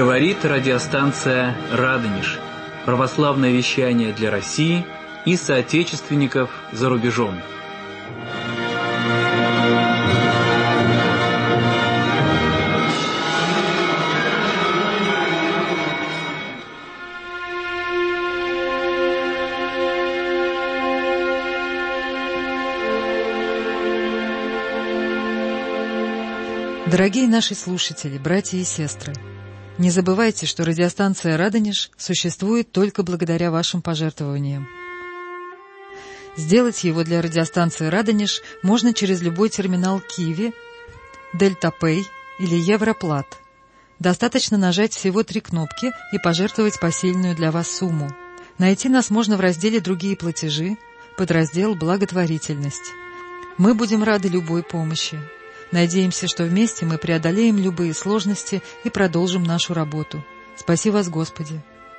Говорит радиостанция «Радонеж». Православное вещание для России и соотечественников за рубежом. Дорогие наши слушатели, братья и сестры, не забывайте, что радиостанция «Радонеж» существует только благодаря вашим пожертвованиям. Сделать его для радиостанции «Радонеж» можно через любой терминал Киви, Дельтапэй или Европлат. Достаточно нажать всего 3 кнопки и пожертвовать посильную для вас сумму. Найти нас можно в разделе «Другие платежи», подраздел «Благотворительность». Мы будем рады любой помощи. Надеемся, что вместе мы преодолеем любые сложности и продолжим нашу работу. Спаси вас, Господи!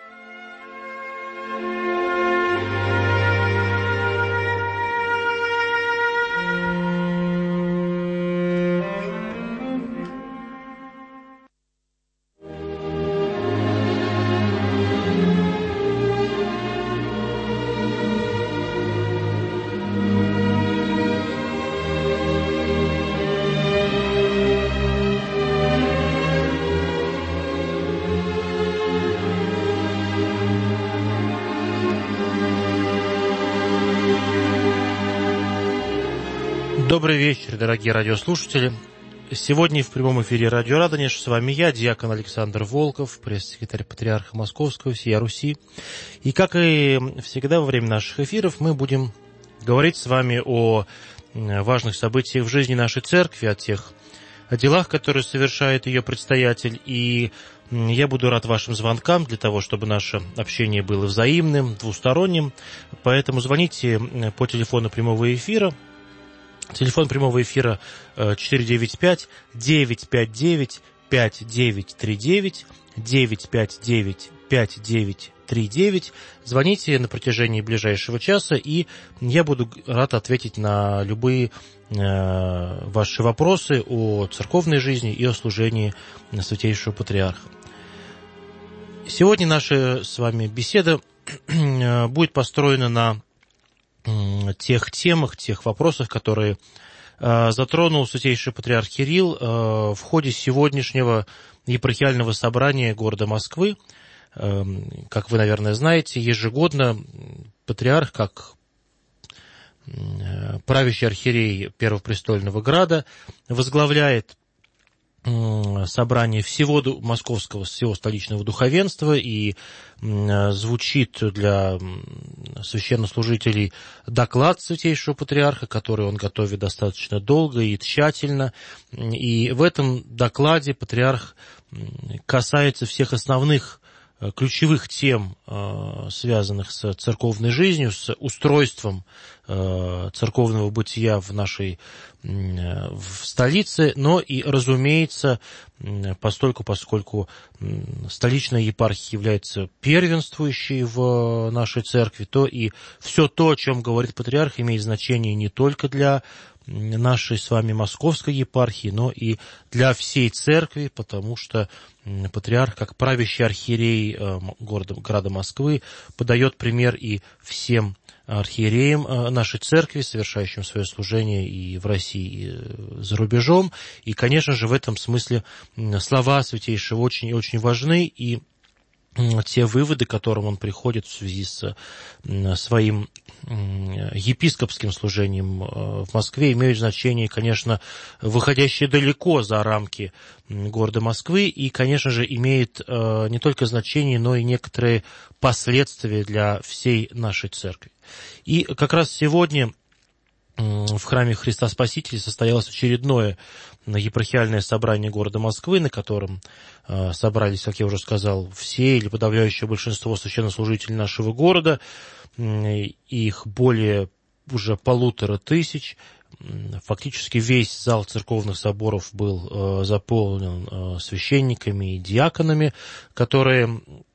Добрый вечер, дорогие радиослушатели. Сегодня в прямом эфире радио «Радонеж». С вами я, диакон Александр Волков, пресс-секретарь Патриарха Московского всея Руси. И, как и всегда во время наших эфиров, мы будем говорить с вами о важных событиях в жизни нашей церкви, о тех делах, которые совершает ее предстоятель. И я буду рад вашим звонкам для того, чтобы наше общение было взаимным, двусторонним. Поэтому звоните по телефону прямого эфира. Телефон прямого эфира 495-959-5939, 959-5939. Звоните на протяжении ближайшего часа, и я буду рад ответить на любые ваши вопросы о церковной жизни и о служении Святейшего Патриарха. Сегодня наша с вами беседа будет построена на тех темах, тех вопросах, которые затронул Святейший Патриарх Кирилл в ходе сегодняшнего епархиального собрания города Москвы. Как вы, наверное, знаете, ежегодно Патриарх, как правящий архиерей Первопрестольного Града, возглавляет собрание всего московского, всего столичного духовенства, и звучит для священнослужителей доклад Святейшего Патриарха, который он готовит достаточно долго и тщательно. И в этом докладе Патриарх касается всех основных ключевых тем, связанных с церковной жизнью, с устройством церковного бытия в столице, но и, разумеется, поскольку столичная епархия является первенствующей в нашей церкви, то и все то, о чем говорит Патриарх, имеет значение не только для нашей с вами московской епархии, но и для всей церкви, потому что Патриарх, как правящий архиерей города Москвы, подает пример и всем архиереям нашей церкви, совершающим свое служение и в России, и за рубежом. И, конечно же, в этом смысле слова Святейшего очень и очень важны, и те выводы, к которым он приходит в связи с своим епископским служением в Москве, имеют значение, конечно, выходящее далеко за рамки города Москвы, и, конечно же, имеет не только значение, но и некоторые последствия для всей нашей церкви. И как раз сегодня в храме Христа Спасителя состоялось очередное епархиальное собрание города Москвы, на котором собрались, как я уже сказал, все или подавляющее большинство священнослужителей нашего города. Их более уже 1500. Фактически весь зал церковных соборов был заполнен священниками и диаконами, которые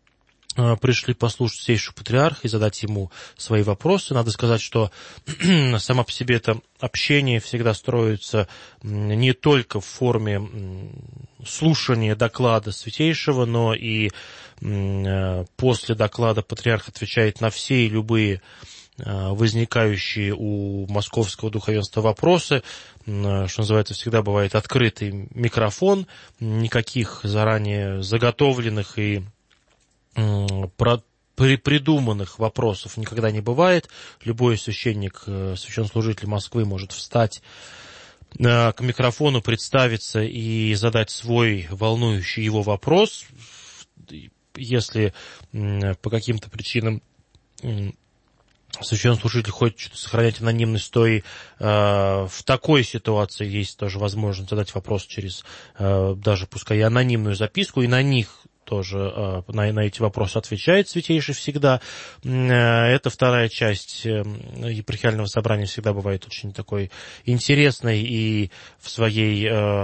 пришли послушать Святейшего Патриарха и задать ему свои вопросы. Надо сказать, что само по себе это общение всегда строится не только в форме слушания доклада Святейшего, но и после доклада Патриарх отвечает на все и любые возникающие у московского духовенства вопросы. Что называется, всегда бывает открытый микрофон, никаких заранее заготовленных и придуманных вопросов никогда не бывает. Любой священник, священнослужитель Москвы может встать к микрофону, представиться и задать свой волнующий его вопрос. Если по каким-то причинам священнослужитель хочет сохранять анонимность, то и в такой ситуации есть тоже возможность задать вопрос через даже пускай и анонимную записку, и на них тоже на эти вопросы отвечает Святейший всегда. Эта вторая часть епархиального собрания всегда бывает очень такой интересной и в своей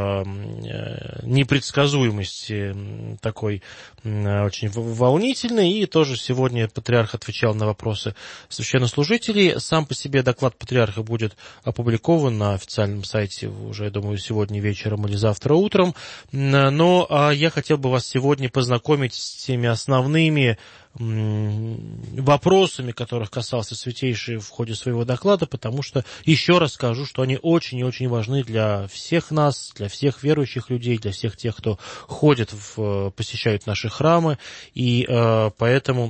непредсказуемости такой очень волнительной. И тоже сегодня Патриарх отвечал на вопросы священнослужителей. Сам по себе доклад Патриарха будет опубликован на официальном сайте уже, я думаю, сегодня вечером или завтра утром. Но я хотел бы вас сегодня познакомить с теми основными вопросами, которых касался Святейший в ходе своего доклада, потому что, еще раз скажу, что они очень и очень важны для всех нас, для всех верующих людей, для всех тех, кто ходит, посещают наши храмы, и поэтому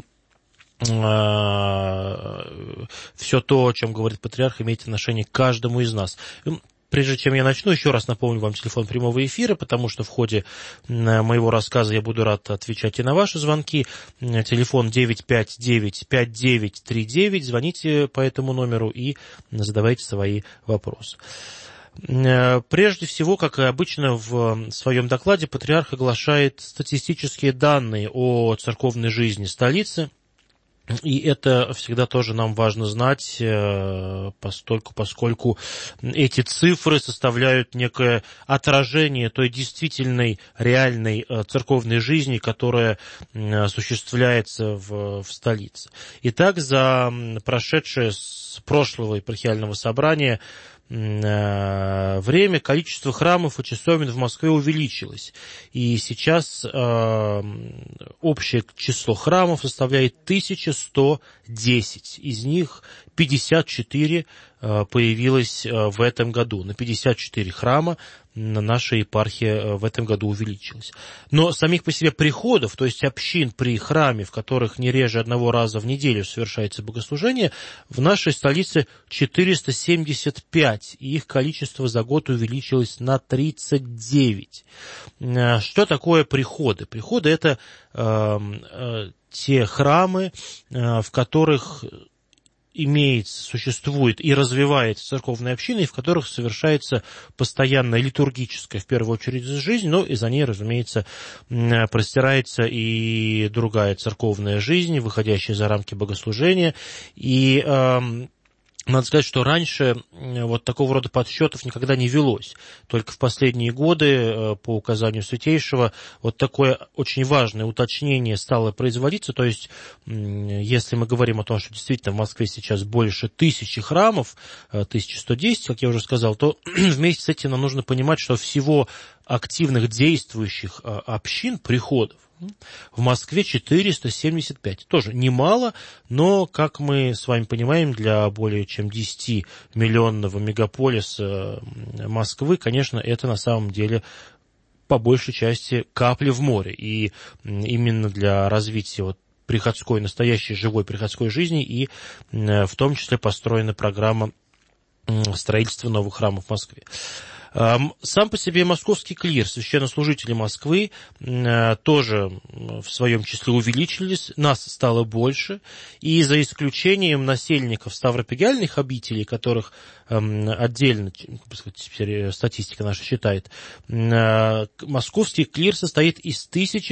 все то, о чем говорит Патриарх, имеет отношение к каждому из нас. Прежде чем я начну, еще раз напомню вам телефон прямого эфира, потому что в ходе моего рассказа я буду рад отвечать и на ваши звонки. Телефон 959-5939. Звоните по этому номеру и задавайте свои вопросы. Прежде всего, как и обычно, в своем докладе Патриарх оглашает статистические данные о церковной жизни столицы. И это всегда тоже нам важно знать, поскольку эти цифры составляют некое отражение той действительной, реальной церковной жизни, которая осуществляется в столице. Итак, за прошедшее с прошлого епархиального собрания время количество храмов и часовен в Москве увеличилось. И сейчас общее число храмов составляет 1110. Из них 54 появилось в этом году. На 54 храма наша епархия в этом году увеличилась. Но самих по себе приходов, то есть общин при храме, в которых не реже одного раза в неделю совершается богослужение, в нашей столице 475, и их количество за год увеличилось на 39. Что такое приходы? Приходы – это те храмы, в которых существует и развивается церковная община, и в которых совершается постоянная литургическая, в первую очередь, жизнь, но и за ней, разумеется, простирается и другая церковная жизнь, выходящая за рамки богослужения. И надо сказать, что раньше вот такого рода подсчетов никогда не велось. Только в последние годы, по указанию Святейшего, вот такое очень важное уточнение стало производиться. То есть, если мы говорим о том, что действительно в Москве сейчас больше 1000 храмов, 1110, как я уже сказал, то вместе с этим нам нужно понимать, что всего активных действующих общин, приходов, в Москве 475. Тоже немало, но, как мы с вами понимаем, для более чем 10-миллионного мегаполиса Москвы, конечно, это на самом деле по большей части капли в море. И именно для развития приходской, настоящей живой приходской жизни и в том числе построена программа строительства новых храмов в Москве. Сам по себе московский клир, священнослужители Москвы, тоже в своем числе увеличились, нас стало больше, и за исключением насельников ставропигиальных обителей, которых отдельно, теперь статистика наша считает, московский клир состоит из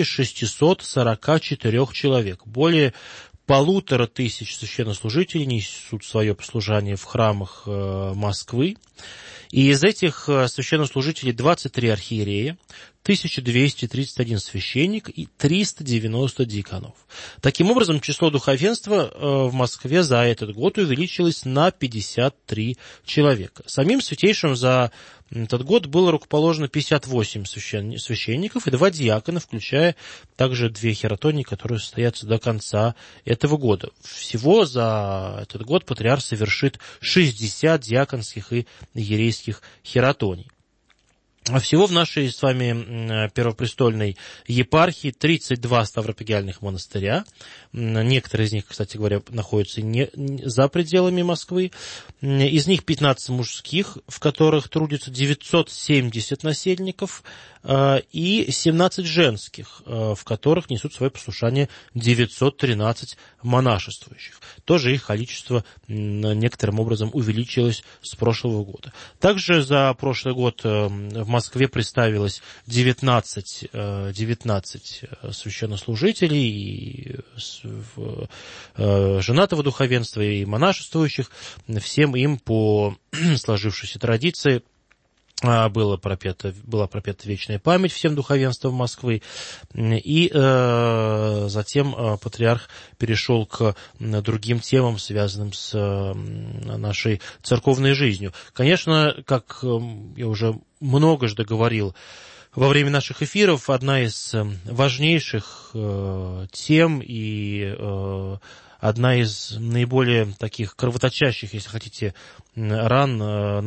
1644 человек. Более 1500 священнослужителей несут свое послушание в храмах Москвы. И из этих священнослужителей 23 архиерея, 1231 священник и 390 диаконов. Таким образом, число духовенства в Москве за этот год увеличилось на 53 человека. Самим святейшим за этот год было рукоположено 58 священников и 2 диакона, включая также 2 хератонии, которые состоятся до конца этого года. Всего за этот год патриарх совершит 60 диаконских и иерейских хератоний. А всего в нашей с вами первопрестольной епархии 32 ставропигиальных монастыря. Некоторые из них, кстати говоря, находятся не за пределами Москвы. Из них 15 мужских, в которых трудится 970 насельников, и 17 женских, в которых несут свое послушание 913 монашествующих. Тоже их количество некоторым образом увеличилось с прошлого года. Также за прошлый год в Москве представилось 19 священнослужителей и женатого духовенства и монашествующих. Всем им по сложившейся традиции была пропета вечная память всем духовенствам Москвы, и затем патриарх перешел к другим темам, связанным с нашей церковной жизнью. Конечно, как я уже многожды говорил во время наших эфиров, одна из важнейших тем и одна из наиболее таких кровоточащих, если хотите, ран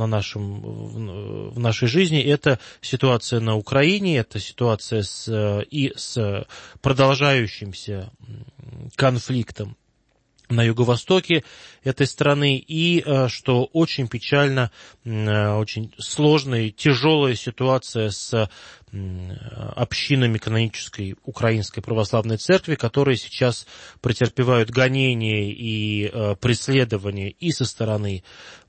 в нашей жизни – это ситуация на Украине, это ситуация с продолжающимся конфликтом на юго-востоке этой страны, и, что очень печально, очень сложная и тяжелая ситуация с общинами канонической Украинской Православной Церкви, которые сейчас претерпевают гонения и преследования и со стороны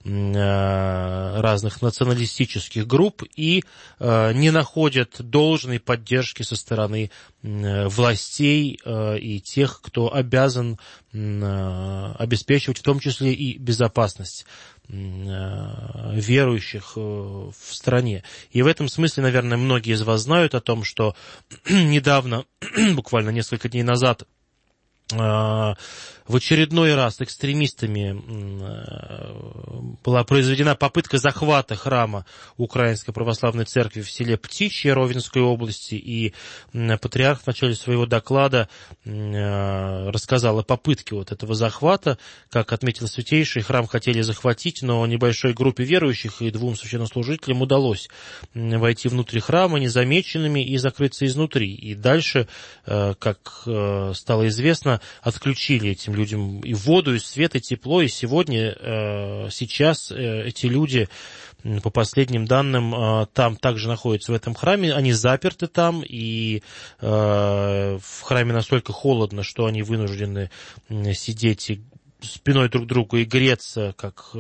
разных националистических групп, и не находят должной поддержки со стороны властей и тех, кто обязан обеспечивать в том числе и безопасность верующих в стране. И в этом смысле, наверное, многие из вас знают о том, что недавно, буквально несколько дней назад, в очередной раз экстремистами была произведена попытка захвата храма Украинской Православной Церкви в селе Птичье Ровенской области, и патриарх в начале своего доклада рассказал о попытке вот этого захвата. Как отметил Святейший, храм хотели захватить, но небольшой группе верующих и 2 священнослужителям удалось войти внутрь храма незамеченными и закрыться изнутри. И дальше, как стало известно, отключили этим людям и воду, и свет, и тепло, и сейчас эти люди, по последним данным, там также находятся в этом храме, они заперты там, и в храме настолько холодно, что они вынуждены сидеть и спиной друг к другу и греться, как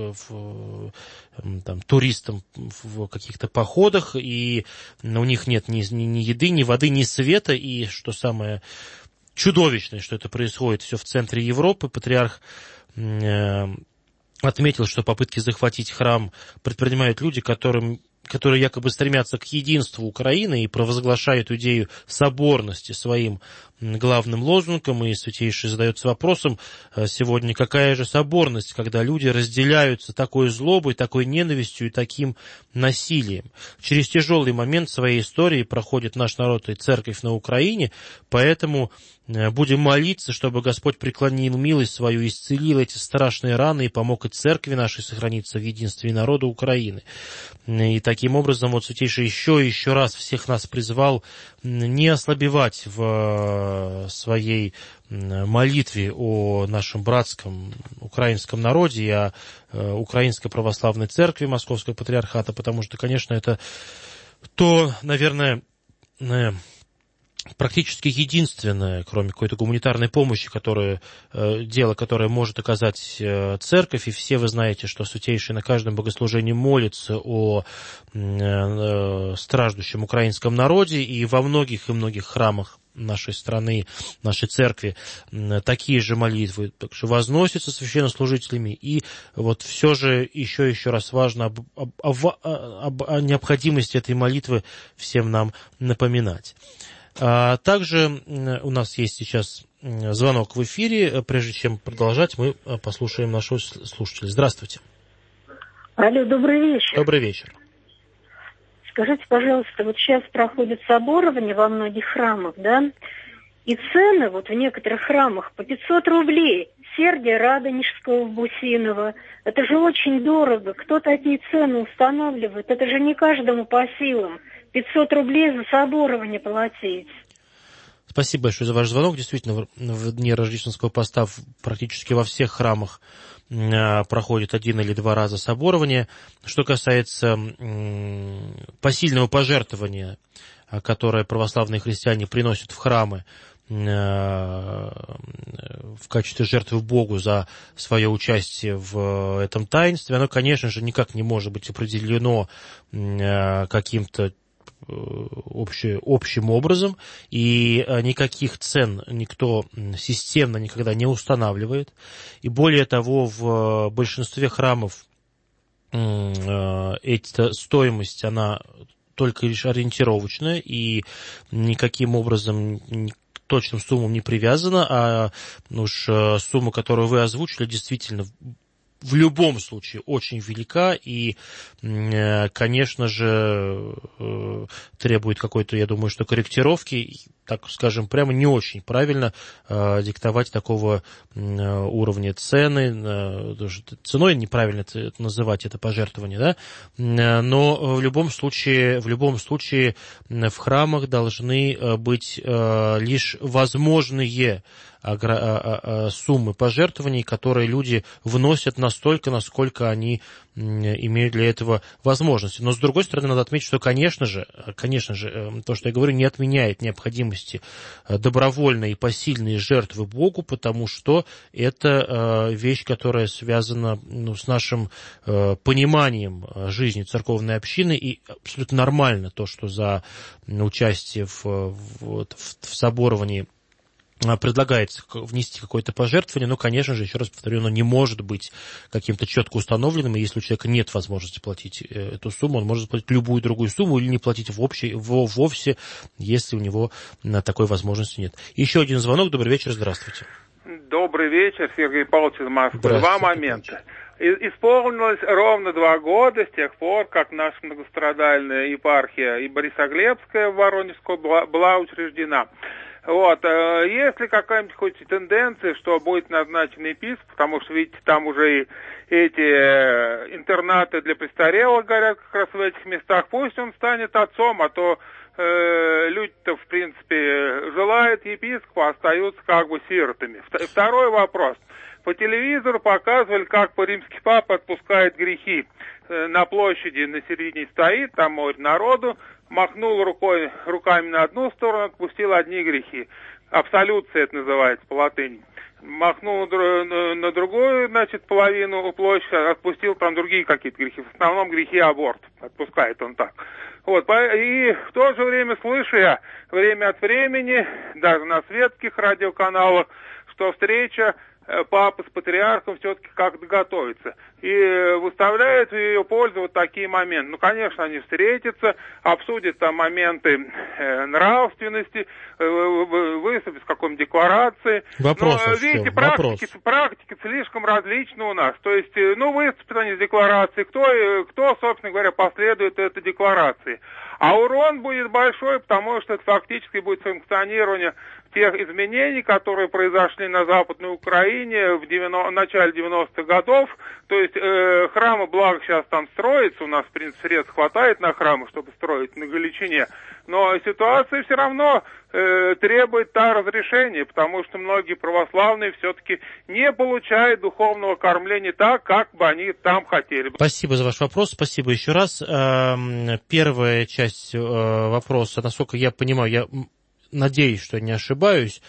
туристам в каких-то походах, и у них нет ни еды, ни воды, ни света, и, что самое чудовищное, что это происходит все в центре Европы. Патриарх отметил, что попытки захватить храм предпринимают люди, которые якобы стремятся к единству Украины и провозглашают идею соборности своим главным лозунгом, и Святейший задается вопросом сегодня, какая же соборность, когда люди разделяются такой злобой, такой ненавистью и таким насилием. Через тяжелый момент своей истории проходит наш народ и церковь на Украине, поэтому будем молиться, чтобы Господь преклонил милость свою, исцелил эти страшные раны и помог и церкви нашей сохраниться в единстве народа Украины. И таким образом вот Святейший еще раз всех нас призвал не ослабевать в своей молитве о нашем братском украинском народе и о Украинской Православной Церкви Московского Патриархата, потому что, конечно, это то, наверное, практически единственное, кроме какой-то гуманитарной помощи, дело, которое может оказать церковь, и все вы знаете, что Святейший на каждом богослужении молится о страждущем украинском народе, и во многих храмах нашей страны, нашей церкви, такие же молитвы, так что возносятся священнослужителями, и вот все же еще раз важно о необходимости этой молитвы всем нам напоминать. Также у нас есть сейчас звонок в эфире. Прежде чем продолжать, мы послушаем нашего слушателя. Здравствуйте. Алло, добрый вечер. Добрый вечер. Скажите, пожалуйста, вот сейчас проходит соборование во многих храмах, да? И цены вот в некоторых храмах по 500 рублей. Сергия Радонежского в Бусиново. Это же очень дорого. Кто такие цены устанавливает? Это же не каждому по силам. 500 рублей за соборование платить. Спасибо большое за ваш звонок. Действительно, в дни рождественского поста практически во всех храмах проходит 1 или 2 раза соборование. Что касается посильного пожертвования, которое православные христиане приносят в храмы в качестве жертвы Богу за свое участие в этом таинстве, оно, конечно же, никак не может быть определено каким-то общим образом, и никаких цен никто системно никогда не устанавливает. И более того, в большинстве храмов эта стоимость, она только лишь ориентировочная, и никаким образом к точным суммам не привязана, а сумма, которую вы озвучили, действительно в любом случае очень велика и, конечно же, требует какой-то, я думаю, что корректировки. Так скажем, прямо не очень правильно диктовать такого уровня цены. Ценой неправильно называть это пожертвование, да? Но в любом случае в храмах должны быть лишь возможные суммы пожертвований, которые люди вносят настолько, насколько они имеют для этого возможности. Но, с другой стороны, надо отметить, что, конечно же, то, что я говорю, не отменяет необходимости добровольной и посильной жертвы Богу, потому что это вещь, которая связана с нашим пониманием жизни церковной общины, и абсолютно нормально то, что за участие в соборовании предлагается внести какое-то пожертвование, но, конечно же, еще раз повторю, оно не может быть каким-то четко установленным, и если у человека нет возможности платить эту сумму, он может платить любую другую сумму или не платить вовсе, если у него такой возможности нет. Еще один звонок. Добрый вечер, здравствуйте. Добрый вечер, Сергей Павлович из Москвы. 2 момента. Исполнилось ровно 2 года с тех пор, как наша многострадальная епархия и Борисоглебская в Воронежской была учреждена. Вот, есть ли какая-нибудь хоть тенденция, что будет назначен епископ, потому что, видите, там уже и эти интернаты для престарелых горят как раз в этих местах, пусть он станет отцом, а то люди-то, в принципе, желают епископа, остаются как бы сиротами. Второй вопрос. По телевизору показывали, как римский папа отпускает грехи. На площади на середине стоит, там море народу, махнул руками на одну сторону, отпустил одни грехи. Абсолюция это называется по латыни. Махнул на другую, значит, половину площади, отпустил там другие какие-то грехи. В основном грехи аборт. Отпускает он так. Вот, и в то же время слышу я время от времени, даже на светских радиоканалах, что встреча папы с патриархом все-таки как-то готовится. И выставляют в ее пользу вот такие моменты. Ну, конечно, они встретятся, обсудят там моменты нравственности, выступят с какой-нибудь декларацией. Вопрос. Но, видите, практики слишком различны у нас. То есть, выступят они с декларацией, кто, собственно говоря, последует этой декларации. А урон будет большой, потому что это фактически будет функционирование тех изменений, которые произошли на Западной Украине в начале 90-х годов. То есть храмы, благо, сейчас там строятся, у нас, в принципе, средств хватает на храмы, чтобы строить на Галичине, но ситуация все равно требует разрешения, потому что многие православные все-таки не получают духовного кормления так, как бы они там хотели. Спасибо за ваш вопрос, спасибо еще раз. Первая часть вопроса, насколько я понимаю, я надеюсь, что не ошибаюсь,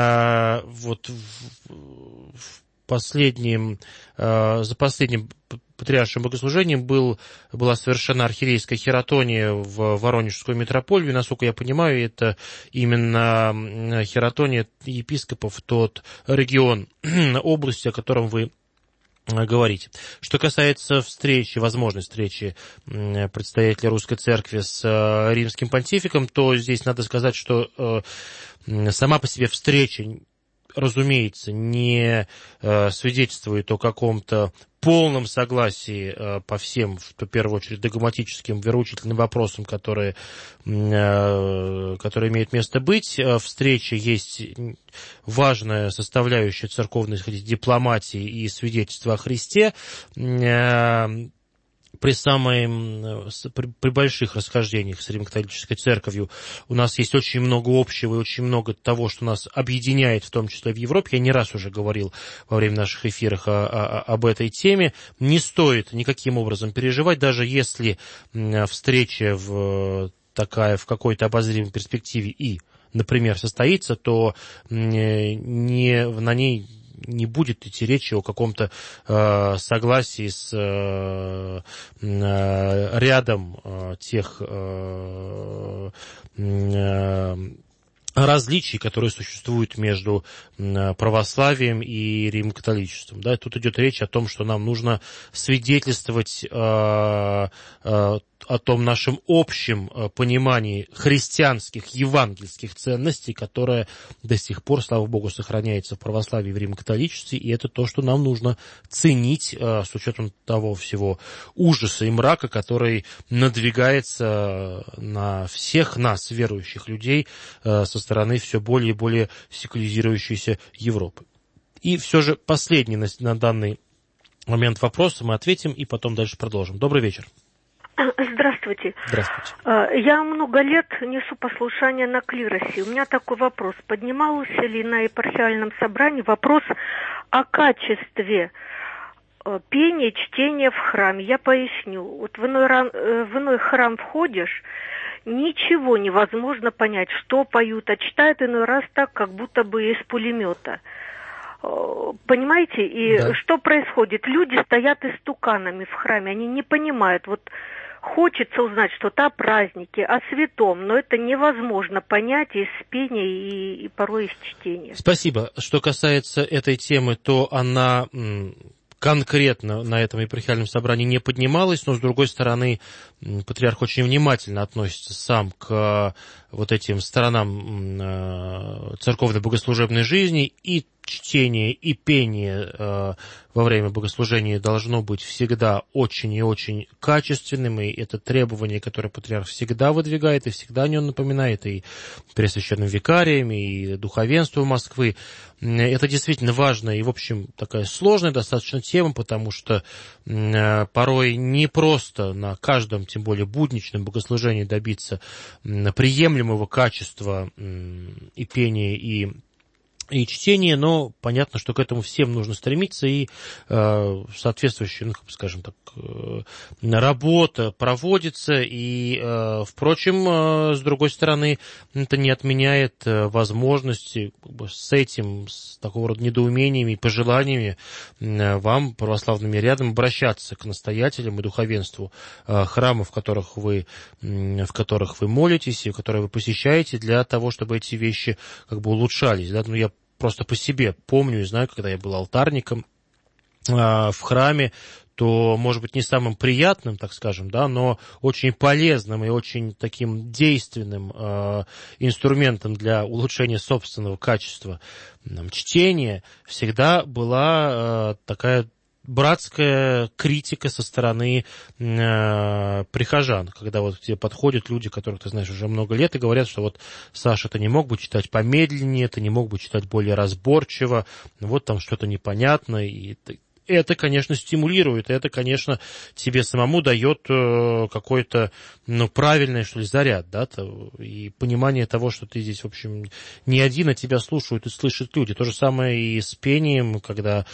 за последним патриаршим богослужением была совершена архиерейская хератония в Воронежскую митрополию. Насколько я понимаю, это именно хератония епископов, тот регион области, о котором вы говорите. Что касается встречи, возможной встречи представителя Русской Церкви с римским понтификом, то здесь надо сказать, что сама по себе встреча, разумеется, не свидетельствует о каком-то полном согласии по всем, в первую очередь, догматическим, вероучительным вопросам, которые имеют место быть. Встреча есть важная составляющая церковной дипломатии и свидетельства о Христе. При больших расхождениях с Римо-католической церковью у нас есть очень много общего и очень много того, что нас объединяет, в том числе в Европе. Я не раз уже говорил во время наших эфиров об этой теме. Не стоит никаким образом переживать, даже если встреча такая в какой-то обозримой перспективе и, например, состоится, то на ней не будет идти речи о каком-то согласии с рядом тех различий, которые существуют между православием и римокатоличеством. Да, тут идет речь о том, что нам нужно свидетельствовать о том нашем общем понимании христианских, евангельских ценностей, которое до сих пор, слава Богу, сохраняется в православии и в римокатоличестве, и это то, что нам нужно ценить с учетом того всего ужаса и мрака, который надвигается на всех нас, верующих людей, со стороны все более и более секуляризирующейся Европы. И все же последний на данный момент вопрос мы ответим и потом дальше продолжим. Добрый вечер. Здравствуйте. Здравствуйте. Я много лет несу послушание на клиросе. У меня такой вопрос. Поднимался ли на епархиальном собрании вопрос о качестве пения, чтения в храме? Я поясню. Вот в иной храм входишь, ничего невозможно понять, что поют, а читают иной раз так, как будто бы из пулемета. Понимаете? И да. Что происходит? Люди стоят истуканами в храме, они не понимают. Вот хочется узнать что-то о празднике, о святом, но это невозможно понять из пения и порой из чтения. Спасибо. Что касается этой темы, то она конкретно на этом епархиальном собрании не поднималась, но, с другой стороны, патриарх очень внимательно относится сам к вот этим сторонам церковно-богослужебной жизни, и чтение, и пение во время богослужения должно быть всегда очень и очень качественным, и это требование, которое патриарх всегда выдвигает, и всегда о нем напоминает, и пресвященным викариям, и духовенству Москвы. Это действительно важная и, в общем, такая сложная достаточно тема, потому что порой непросто на каждом, тем более будничном богослужении добиться приемлемого качества и пения, и чтение, но понятно, что к этому всем нужно стремиться, и соответствующая, скажем так, работа проводится, и, впрочем, с другой стороны, это не отменяет возможности с этим, с такого рода недоумениями и пожеланиями вам, православными рядом, обращаться к настоятелям и духовенству храмов, в которых вы молитесь и которые вы посещаете, для того, чтобы эти вещи улучшались. Да? Ну, я просто по себе помню и знаю, когда я был алтарником в храме, то, может быть, не самым приятным, так скажем, да, но очень полезным и очень таким действенным инструментом для улучшения собственного качества чтения всегда была такая братская критика со стороны прихожан, когда вот к тебе подходят люди, которых ты знаешь уже много лет, и говорят, что вот, Саша, ты не мог бы читать помедленнее, ты не мог бы читать более разборчиво, вот там что-то непонятно, и это, конечно, стимулирует, это, конечно, тебе самому дает какой-то, правильный, что ли, заряд, да, и понимание того, что ты здесь, в общем, не один, а тебя слушают и слышат люди. То же самое и с пением, когда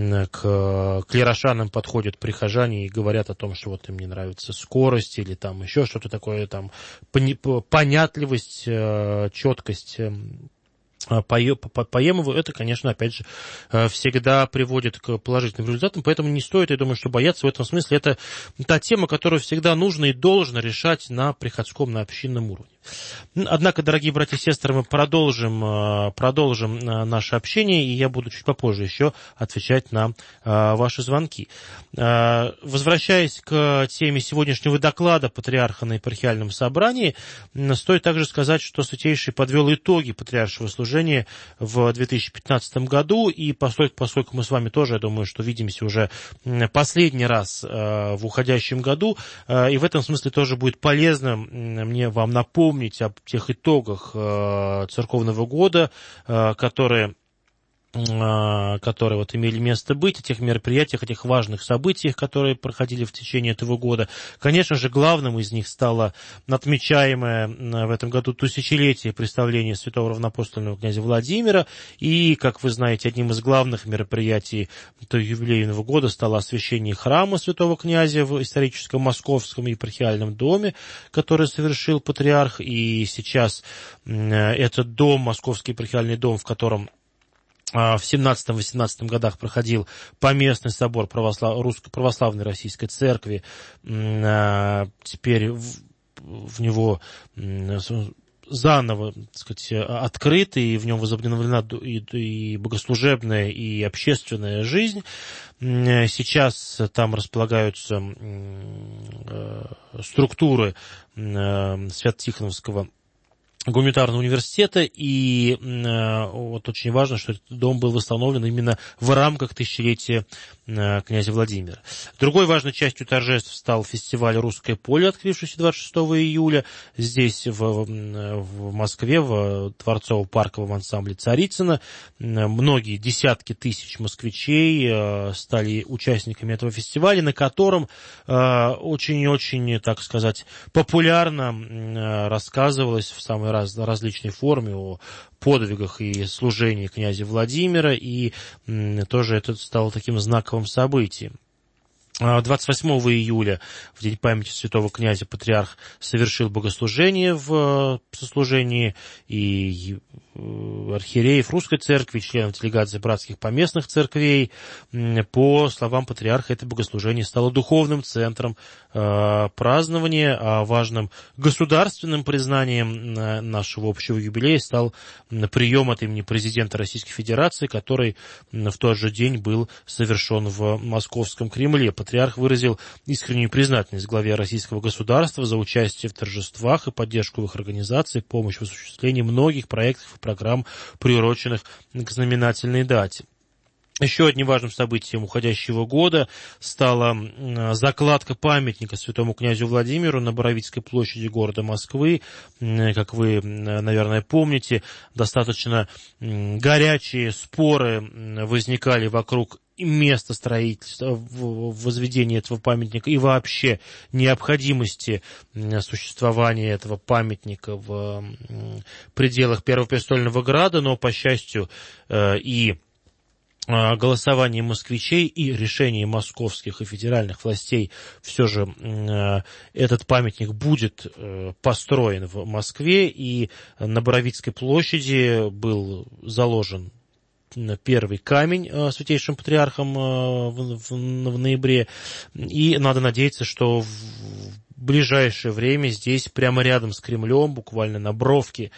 к клирошанам подходят прихожане и говорят о том, что вот им не нравится скорость или там еще что-то такое, там, понятливость, четкость по Емову, это, конечно, опять же, всегда приводит к положительным результатам, поэтому не стоит, я думаю, что бояться в этом смысле. Это та тема, которую всегда нужно и должно решать на приходском, на общинном уровне. Однако, дорогие братья и сестры, мы продолжим наше общение, и я буду чуть попозже еще отвечать на ваши звонки. Возвращаясь к теме сегодняшнего доклада патриарха на епархиальном собрании, стоит также сказать, что Святейший подвел итоги патриаршего служения в 2015 году, и поскольку мы с вами тоже, я думаю, что видимся уже последний раз в уходящем году, и в этом смысле тоже будет полезно мне вам напомнить об тех итогах церковного года, которые вот имели место быть, о тех мероприятиях, о тех важных событиях, которые проходили в течение этого года. Конечно же, главным из них стало отмечаемое в этом году тысячелетие представления святого равноапостольного князя Владимира, и, как вы знаете, одним из главных мероприятий этого юбилейного года стало освящение храма святого князя в историческом московском епархиальном доме, который совершил патриарх, и сейчас этот дом, московский епархиальный дом, в котором в 17-18 годах проходил поместный собор православной российской церкви, теперь в него заново, так сказать, открыт, и в нем возобновлена и богослужебная, и общественная жизнь. Сейчас там располагаются структуры Свято-Тихоновского гуманитарного университета, и вот очень важно, что этот дом был восстановлен именно в рамках тысячелетия князя Владимира. Другой важной частью торжеств стал фестиваль «Русское поле», открывшийся 26 июля здесь, в Москве, в Дворцово-парковом ансамбле Царицына. Многие десятки тысяч москвичей стали участниками этого фестиваля, на котором очень-очень, так сказать, популярно рассказывалось в самой различной форме о подвигах и служении князя Владимира, и тоже это стало таким знаковым событием. 28 июля, в день памяти святого князя, патриарх совершил богослужение в сослужении и архиереев Русской Церкви, членов делегации братских поместных церквей. По словам патриарха, это богослужение стало духовным центром празднования, а важным государственным признанием нашего общего юбилея стал прием от имени президента Российской Федерации, который в тот же день был совершен в Московском Кремле. Патриарх выразил искреннюю признательность главе российского государства за участие в торжествах и поддержку их организаций, помощь в осуществлении многих проектов и программ, приуроченных к знаменательной дате. Еще одним важным событием уходящего года стала закладка памятника святому князю Владимиру на Боровицкой площади города Москвы. Как вы, наверное, помните, достаточно горячие споры возникали вокруг места строительства, возведения этого памятника и вообще необходимости существования этого памятника в пределах Первопрестольного града, но, по счастью, и голосование москвичей и решение московских и федеральных властей все же этот памятник будет построен в Москве, и на Боровицкой площади был заложен первый камень святейшим патриархом в ноябре, и надо надеяться, что в ближайшее время здесь, прямо рядом с Кремлем, буквально на бровке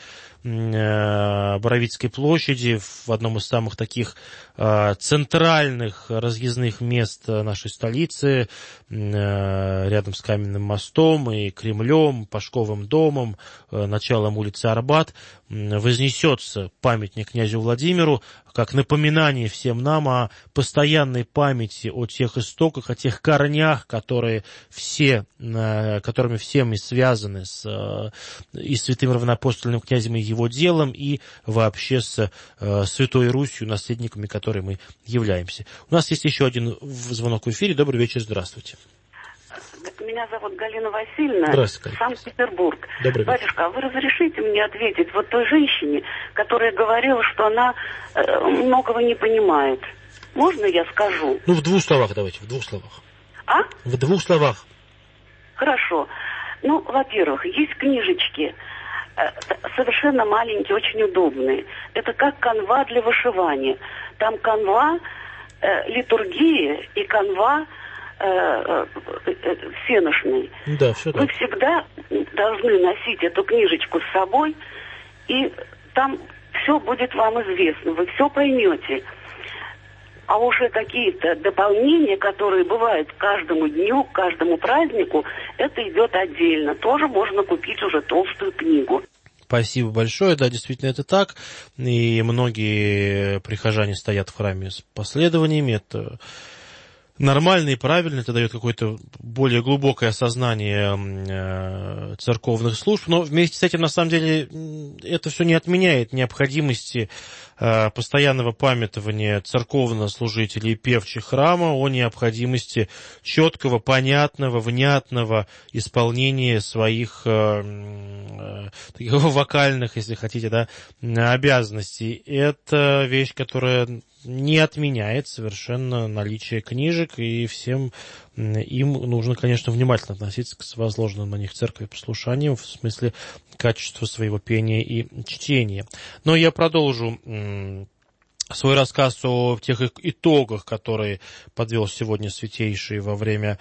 Боровицкой площади, в одном из самых таких центральных разъездных мест нашей столицы, рядом с Каменным мостом и Кремлем, Пашковым домом, началом улицы Арбат, вознесется памятник князю Владимиру, как напоминание всем нам о постоянной памяти о тех истоках, о тех корнях, которыми все мы связаны и с святым равноапостольным князем и его делом, и вообще с Святой Русью, наследниками которой мы являемся. У нас есть еще один звонок в эфире. Добрый вечер, здравствуйте. Меня зовут Галина Васильевна, Санкт-Петербург. Батюшка, а вы разрешите мне ответить вот той женщине, которая говорила, что она многого не понимает? Можно я скажу? Ну, в двух словах давайте, в двух словах. А? В двух словах. Хорошо. Ну, во-первых, есть книжечки совершенно маленькие, очень удобные. Это как канва для вышивания. Там канва литургии и канва всеношный. Да, все Вы всегда должны носить эту книжечку с собой, и там все будет вам известно, вы все поймете. А уже какие-то дополнения, которые бывают к каждому дню, к каждому празднику, это идет отдельно. Тоже можно купить уже толстую книгу. Спасибо большое. Да, действительно, это так. И многие прихожане стоят в храме с последованиями. Это нормально и правильно. Это дает какое-то более глубокое осознание церковных служб. Но вместе с этим, на самом деле, это все не отменяет необходимости постоянного памятования церковнослужителей и певчих храма о необходимости четкого, понятного, внятного исполнения своих вокальных, если хотите, да, обязанностей. Это вещь, которая не отменяет совершенно наличие книжек, и всем им нужно, конечно, внимательно относиться к возложенным на них церкви послушаниям в смысле качества своего пения и чтения. Но я продолжу свой рассказ о тех итогах, которые подвел сегодня Святейший во время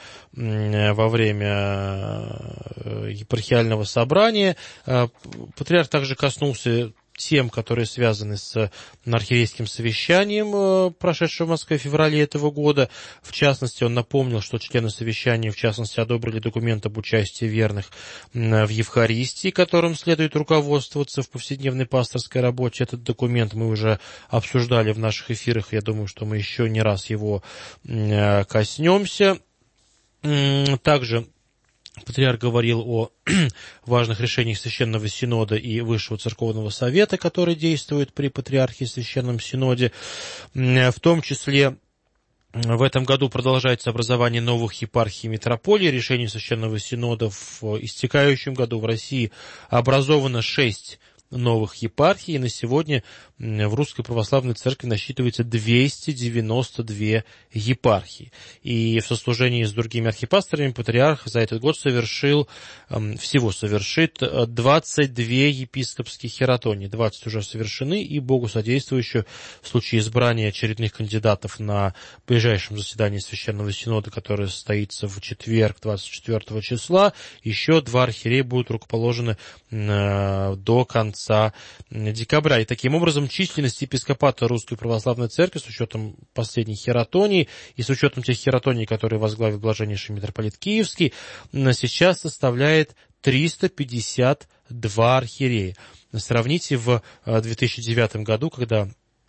епархиального собрания. Патриарх также коснулся тем, которые связаны с архиерейским совещанием, прошедшим в Москве в феврале этого года. В частности, он напомнил, что члены совещания, в частности, одобрили документ об участии верных в Евхаристии, которым следует руководствоваться в повседневной пасторской работе. Этот документ мы уже обсуждали в наших эфирах. Я думаю, что мы еще не раз его коснемся. Также Патриарх говорил о важных решениях Священного Синода и Высшего Церковного Совета, которые действуют при Патриархе и Священном Синоде. В том числе в этом году продолжается образование новых епархий и митрополий. Решение Священного Синода в истекающем году в России образовано 6 новых епархий, и на сегодня в Русской Православной Церкви насчитывается 292 епархии. И в сослужении с другими архипасторами Патриарх за этот год совершит 22 епископских хератонии. 20 уже совершены, и Богу содействующе в случае избрания очередных кандидатов на ближайшем заседании Священного Синода, которое состоится в четверг, 24 числа, еще 2 архиерея будут рукоположены до конца декабря. И таким образом численность епископата Русской Православной Церкви с учетом последних хератоний и с учетом тех хератоний, которые возглавил блаженнейший митрополит Киевский, сейчас составляет 352 архиерея. Сравните в 2009 году, когда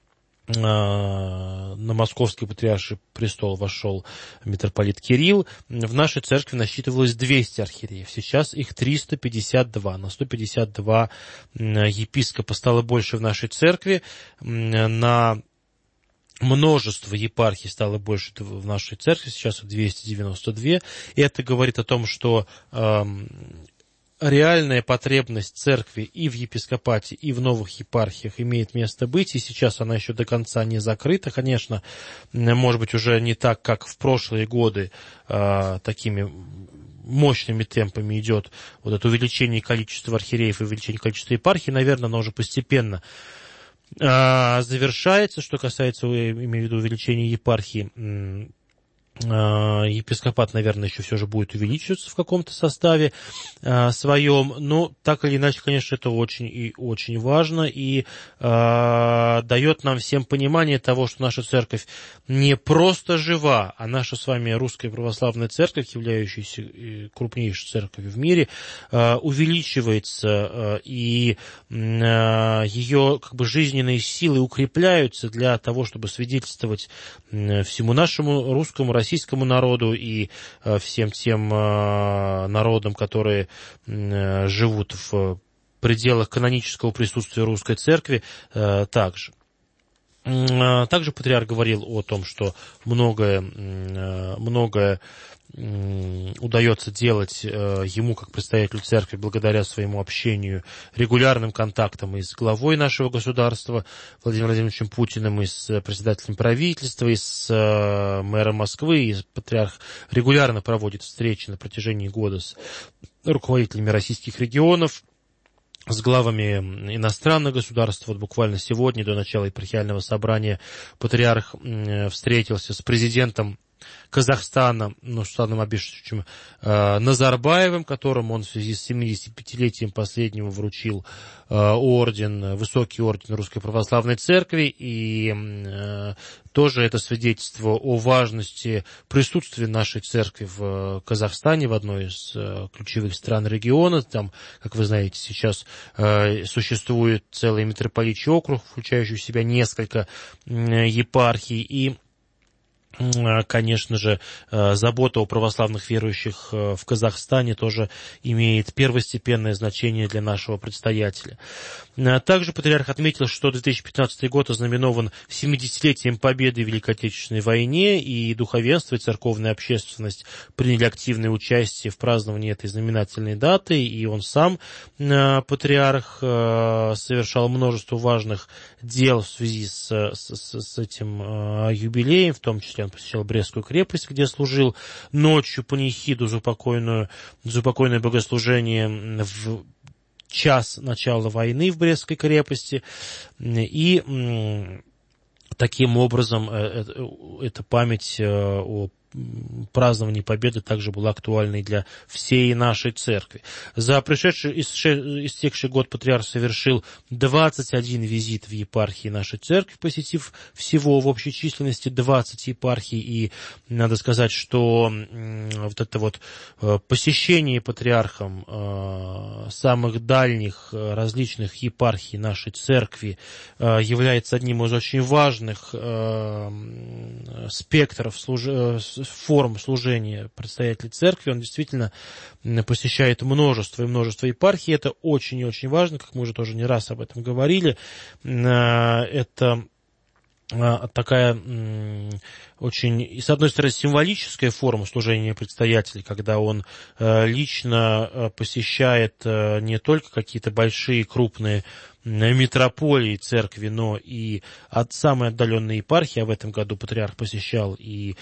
на Московский патриарший престол вошел митрополит Кирилл, в нашей церкви насчитывалось 200 архиереев. Сейчас их 352. На 152 епископа стало больше в нашей церкви. На множество епархий стало больше в нашей церкви. Сейчас 292. И это говорит о том, что реальная потребность церкви и в епископате, и в новых епархиях имеет место быть, и сейчас она еще до конца не закрыта, конечно, может быть, уже не так, как в прошлые годы, такими мощными темпами идет вот это увеличение количества архиереев и увеличение количества епархий, наверное, оно уже постепенно завершается. Что касается, имею в виду, увеличения епархии, епископат, наверное, еще все же будет увеличиваться в каком-то составе своем, но так или иначе, конечно, это очень и очень важно и дает нам всем понимание того, что наша церковь не просто жива, а наша с вами Русская Православная Церковь, являющаяся крупнейшей церковью в мире, увеличивается, и ее как бы жизненные силы укрепляются для того, чтобы свидетельствовать всему нашему русскому, российскому народу и всем тем народам, которые живут в пределах канонического присутствия Русской Церкви, также. Также патриарх говорил о том, что многое удается делать ему, как предстоятелю церкви, благодаря своему общению, регулярным контактам и с главой нашего государства Владимиром Владимировичем Путиным, и с председателем правительства, и с мэром Москвы. И патриарх регулярно проводит встречи на протяжении года с руководителями российских регионов. с главами иностранных государств. Вот буквально сегодня, до начала епархиального собрания, патриарх встретился с президентом Казахстана, Нурсултаном Абишевичем Назарбаевым, которому он в связи с 75-летием последнего вручил орден, высокий орден Русской Православной Церкви, и тоже это свидетельство о важности присутствия нашей церкви в Казахстане, в одной из ключевых стран региона. Там, как вы знаете, сейчас существует целый митрополитчий округ, включающий в себя несколько епархий, и конечно же, забота о православных верующих в Казахстане тоже имеет первостепенное значение для нашего предстоятеля. Также патриарх отметил, что 2015 год ознаменован 70-летием победы в Великой Отечественной войне, и духовенство и церковная общественность приняли активное участие в праздновании этой знаменательной даты, и он сам, патриарх, совершал множество важных дел в связи с этим юбилеем, в том числе он посещал Брестскую крепость, где служил ночью панихиду за упокойное богослужение в час начала войны в Брестской крепости. И таким образом эта память о празднование Победы также была актуальной для всей нашей церкви. За истекший год патриарх совершил 21 визит в епархии нашей церкви, посетив всего в общей численности 20 епархий, и надо сказать, что вот это вот посещение патриархом самых дальних различных епархий нашей церкви является одним из очень важных спектров форм служения предстоятелей церкви. Он действительно посещает множество епархий. Это очень и очень важно, как мы уже тоже не раз об этом говорили. Это такая очень, с одной стороны, символическая форма служения предстоятелей, когда он лично посещает не только какие-то большие, крупные митрополии церкви, но и от самой отдаленной епархии, а в этом году патриарх посещал и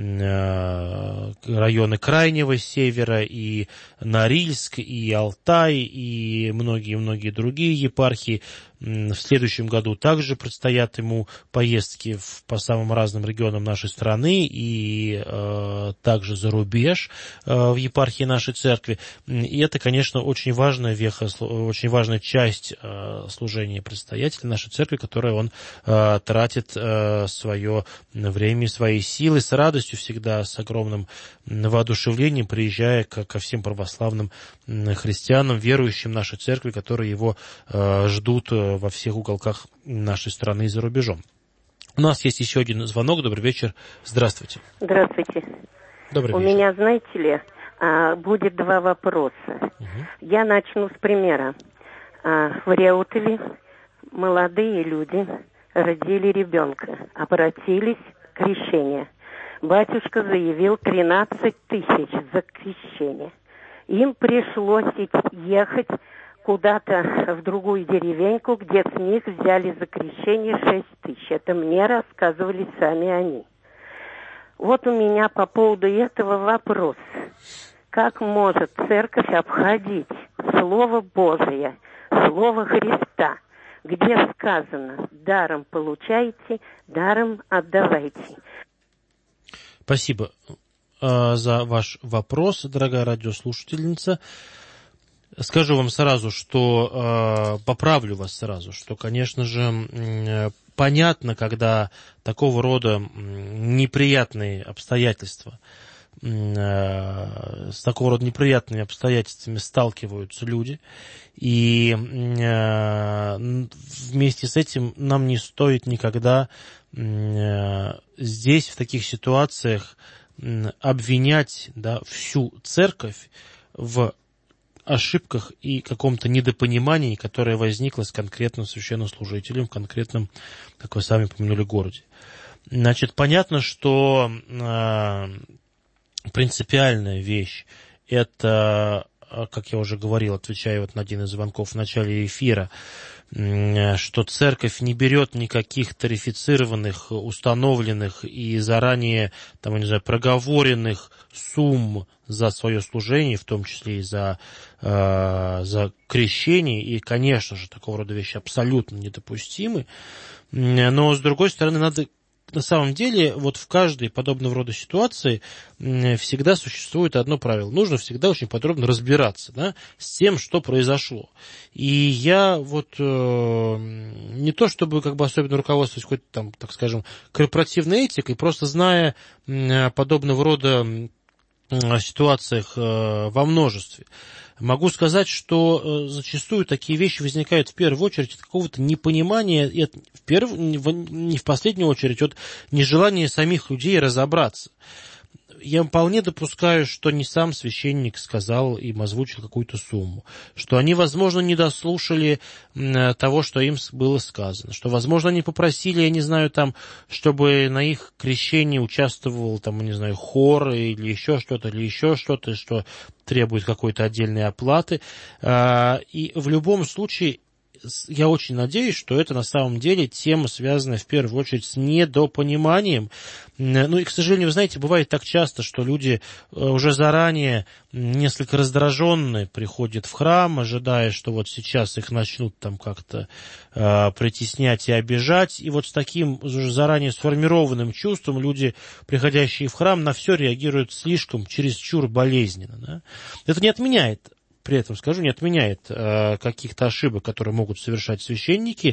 районы Крайнего Севера, и Норильск, и Алтай, и многие-многие другие епархии. В следующем году также предстоят ему поездки по самым разным регионам нашей страны и также за рубеж в епархии нашей церкви. И это, конечно, очень важная веха, очень важная часть служения предстоятеля нашей церкви, которое он тратит свое время и свои силы с радостью всегда, с огромным воодушевлением, приезжая ко всем православным христианам, верующим нашей церкви, которые его ждут во всех уголках нашей страны и за рубежом. У нас есть еще один звонок. Добрый вечер. Здравствуйте. Здравствуйте. Добрый вечер. У меня, знаете ли, будет два вопроса. Я начну с примера. В Реутове молодые люди родили ребенка, обратились к крещению. Батюшка заявил 13 тысяч за крещение. Им пришлось ехать куда-то в другую деревеньку, где с них взяли за крещение 6 тысяч. Это мне рассказывали сами они. Вот у меня по поводу этого вопрос. Как может церковь обходить Слово Божие, Слово Христа, где сказано: даром получайте, даром отдавайте? Спасибо за ваш вопрос, дорогая радиослушательница. Скажу вам сразу, что поправлю вас сразу, что, конечно же, понятно, когда такого рода неприятные обстоятельства, с такого рода неприятными обстоятельствами сталкиваются люди, и вместе с этим нам не стоит никогда здесь, в таких ситуациях, обвинять, всю церковь в ошибках и каком-то недопонимании, которое возникло с конкретным священнослужителем в конкретном, как вы сами упомянули, городе. Значит, понятно, что принципиальная вещь – это, как я уже говорил, отвечая на один из звонков в начале эфира, что церковь не берет никаких тарифицированных, установленных и заранее, там, я не знаю, проговоренных сумм за свое служение, в том числе и за крещение, и, конечно же, такого рода вещи абсолютно недопустимы, но, с другой стороны, надо на самом деле, вот в каждой подобного рода ситуации всегда существует одно правило. Нужно всегда очень подробно разбираться, да, с тем, что произошло. И я вот не то чтобы как бы особенно руководствуюсь какой-то там, так скажем, корпоративной этикой, просто зная подобного рода ситуациях во множестве, могу сказать, что зачастую такие вещи возникают в первую очередь от какого-то непонимания, и не в последнюю очередь от нежелания самих людей разобраться. Я вполне допускаю, что не сам священник сказал им, озвучил какую-то сумму, что они, возможно, не дослушали того, что им было сказано, что, возможно, они попросили, я не знаю, там, чтобы на их крещении участвовал, там, не знаю, хор или еще что-то, что требует какой-то отдельной оплаты. И в любом случае, я очень надеюсь, что это на самом деле тема, связанная в первую очередь с недопониманием. Ну и, к сожалению, вы знаете, бывает так часто, что люди уже заранее несколько раздраженные приходят в храм, ожидая, что вот сейчас их начнут там как-то притеснять и обижать. И вот с таким уже заранее сформированным чувством люди, приходящие в храм, на все реагируют слишком чересчур болезненно. Да? Это не отменяет. При этом, скажу, не отменяет каких-то ошибок, которые могут совершать священники.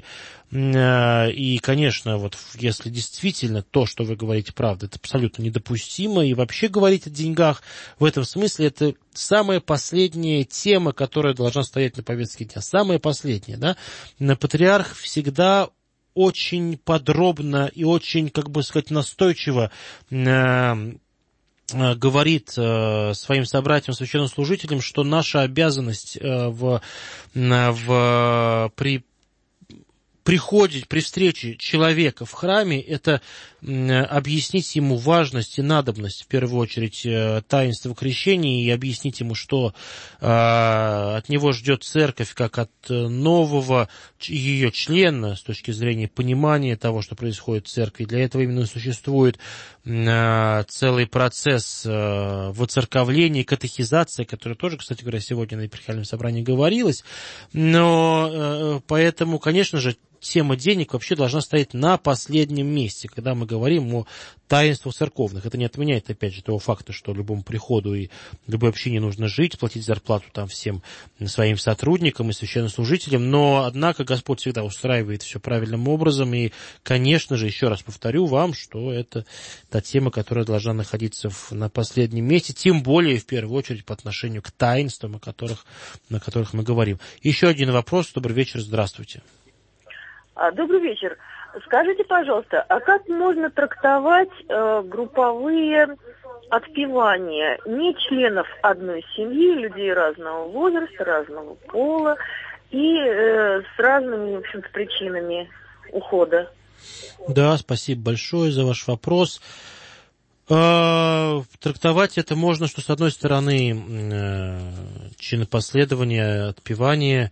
И, конечно, вот если действительно то, что вы говорите, правда, это абсолютно недопустимо. И вообще говорить о деньгах в этом смысле это самая последняя тема, которая должна стоять на повестке дня. Самая последняя, да. Патриарх всегда очень подробно и очень, как бы сказать, настойчиво говорит своим собратьям, священнослужителям, что наша обязанность при встрече человека в храме, это объяснить ему важность и надобность, в первую очередь, таинства крещения, и объяснить ему, что от него ждет церковь, как от нового ее члена, с точки зрения понимания того, что происходит в церкви. Для этого именно существует целый процесс воцерковления, катехизации, который тоже, кстати говоря, сегодня на епархиальном собрании говорилось. Но поэтому, конечно же, тема денег вообще должна стоять на последнем месте, когда мы говорим о таинствах церковных. Это не отменяет, опять же, того факта, что любому приходу и любой общине нужно жить, платить зарплату там всем своим сотрудникам и священнослужителям, но, однако, Господь всегда устраивает все правильным образом, и, конечно же, еще раз повторю вам, что это та тема, которая должна находиться на последнем месте, тем более, в первую очередь, по отношению к таинствам, на которых мы говорим. Еще один вопрос. Добрый вечер, здравствуйте. Добрый вечер. Скажите, пожалуйста, а как можно трактовать групповые отпевания не членов одной семьи, людей разного возраста, разного пола и с разными, в общем-то, причинами ухода? Да, спасибо большое за ваш вопрос. Трактовать это можно, что, с одной стороны, чинопоследование, отпевание,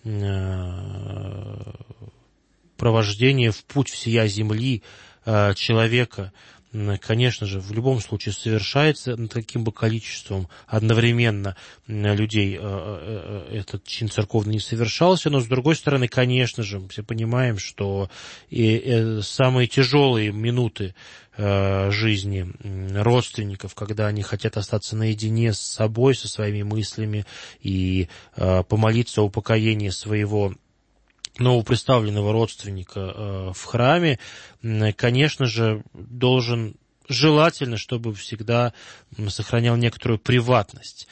провождение в путь всея земли человека, конечно же, в любом случае совершается над каким бы количеством одновременно людей этот чин церковный не совершался, но, с другой стороны, конечно же, мы все понимаем, что и самые тяжелые минуты жизни родственников, когда они хотят остаться наедине с собой, со своими мыслями помолиться о упокоении своего новоприставленного родственника в храме, конечно же, желательно, чтобы всегда сохранял некоторую приватность.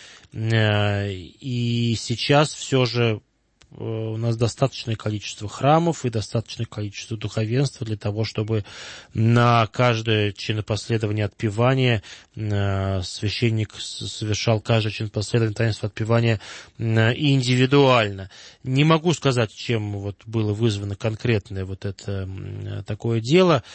И сейчас все же у нас достаточное количество храмов и достаточное количество духовенства для того, чтобы на каждое чинопоследование отпевания священник совершал каждое чинопоследование таинства отпевания индивидуально. Не могу сказать, чем вот было вызвано конкретное вот это такое дело.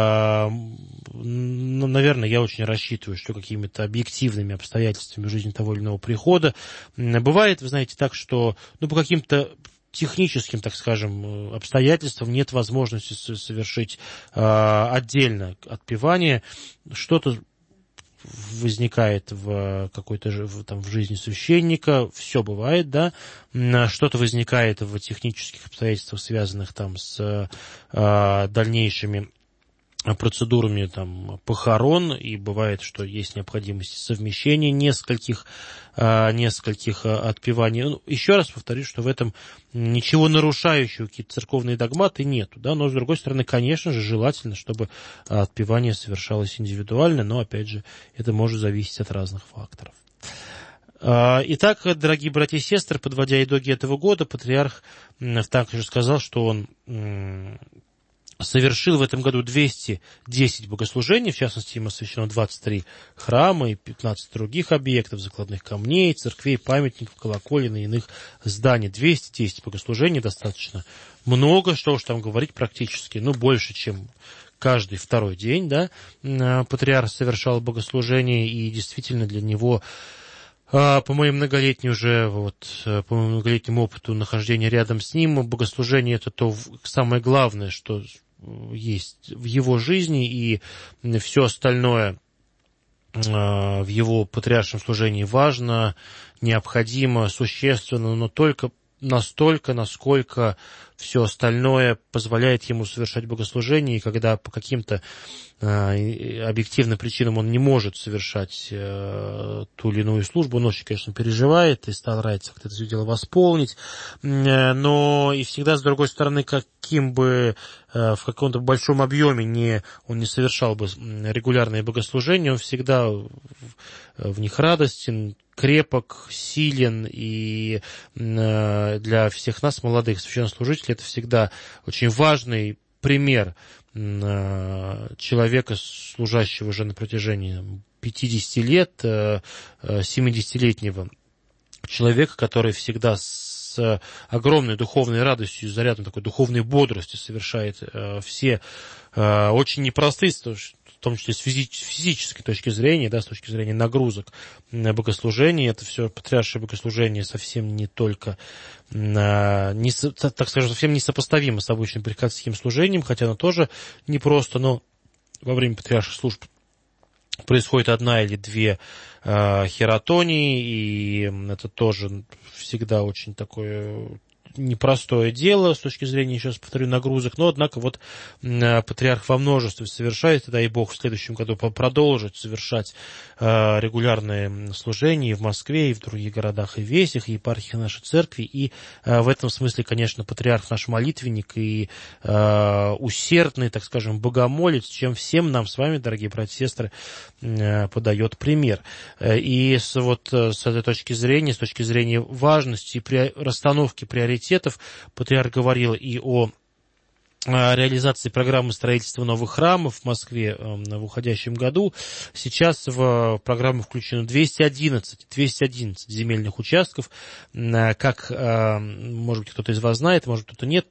Наверное, я очень рассчитываю, что какими-то объективными обстоятельствами жизни того или иного прихода. Бывает, вы знаете, так, что по каким-то техническим, так скажем, обстоятельствам нет возможности совершить отдельно отпевание, что-то возникает в какой-то в жизни священника, все бывает, да, что-то возникает в технических обстоятельствах, связанных там с дальнейшими процедурами там похорон, и бывает, что есть необходимость совмещения нескольких отпеваний. Ну, еще раз повторюсь, что в этом ничего нарушающего какие-то церковные догматы нету, да, но с другой стороны, конечно же, желательно, чтобы отпевание совершалось индивидуально, но, опять же, это может зависеть от разных факторов. Итак, дорогие братья и сестры, подводя итоги этого года, патриарх также сказал, что он совершил в этом году 210 богослужений, в частности, им освящено 23 храма и 15 других объектов, закладных камней, церквей, памятников, колоколен и иных зданий. 210 богослужений достаточно много, что уж там говорить, практически, больше, чем каждый второй день, да, патриарх совершал богослужение, и действительно для него, по моему многолетнему опыту нахождения рядом с ним, богослужение — это то самое главное, что есть в его жизни, и все остальное в его патриаршем служении важно, необходимо, существенно, но только настолько, насколько все остальное позволяет ему совершать богослужение, и когда по каким-то объективным причинам он не может совершать ту или иную службу, он очень, конечно, переживает и старается как-то это все дело восполнить, но и всегда, с другой стороны, каким бы в каком-то большом объеме он не совершал бы регулярные богослужения, он всегда в них радостен, крепок, силен, и для всех нас, молодых священнослужителей, это всегда очень важный пример человека, служащего уже на протяжении 50 лет, 70-летнего человека, который всегда с огромной духовной радостью, зарядом такой духовной бодрости совершает все очень непростые, в том числе с физической точки зрения, да, с точки зрения нагрузок богослужения. Это все патриаршее богослужение совсем не только, так скажем, совсем не сопоставимо с обычным приходским служением, хотя оно тоже непросто, но во время патриарших служб происходит одна или две хератонии, и это тоже всегда очень такое непростое дело с точки зрения, еще раз повторю, нагрузок, но, однако, патриарх во множестве совершает, и дай Бог в следующем году продолжит совершать регулярные служения и в Москве, и в других городах и весях, и епархиях нашей церкви, и в этом смысле, конечно, патриарх наш молитвенник и усердный, так скажем, богомолец, чем всем нам с вами, дорогие братья и сестры, подает пример. И с этой точки зрения, с точки зрения важности и расстановки приоритетов, патриарх говорил и о реализации программы строительства новых храмов в Москве в уходящем году. Сейчас в программу включено 211 земельных участков. Как, может быть, кто-то из вас знает, может, кто-то нет,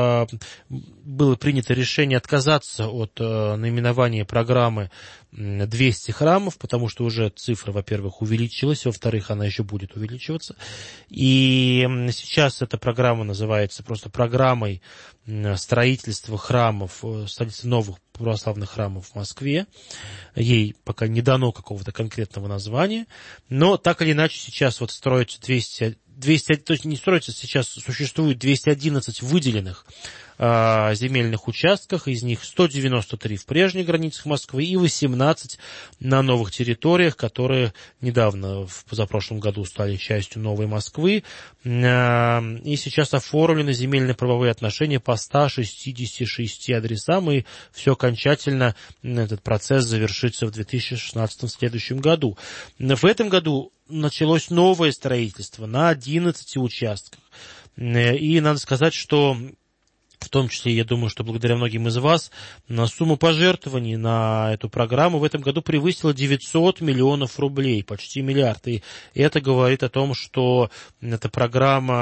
было принято решение отказаться от наименования программы 200 храмов, потому что уже цифра, во-первых, увеличилась, во-вторых, она еще будет увеличиваться. И сейчас эта программа называется просто программой строительства храмов, строительства новых православных храмов в Москве. Ей пока не дано какого-то конкретного названия, но так или иначе сейчас строится 200, то есть не строится, сейчас существует 211 выделенных земельных участках, из них 193 в прежних границах Москвы и 18 на новых территориях, которые недавно, в позапрошлом году, стали частью Новой Москвы, и сейчас оформлены земельно-правовые отношения по 166 адресам, и все окончательно, этот процесс завершится в 2016 следующем году. В этом году началось новое строительство на 11 участках, и надо сказать, что в том числе, я думаю, что благодаря многим из вас, сумма пожертвований на эту программу в этом году превысила 900 миллионов рублей, почти миллиард. И это говорит о том, что эта программа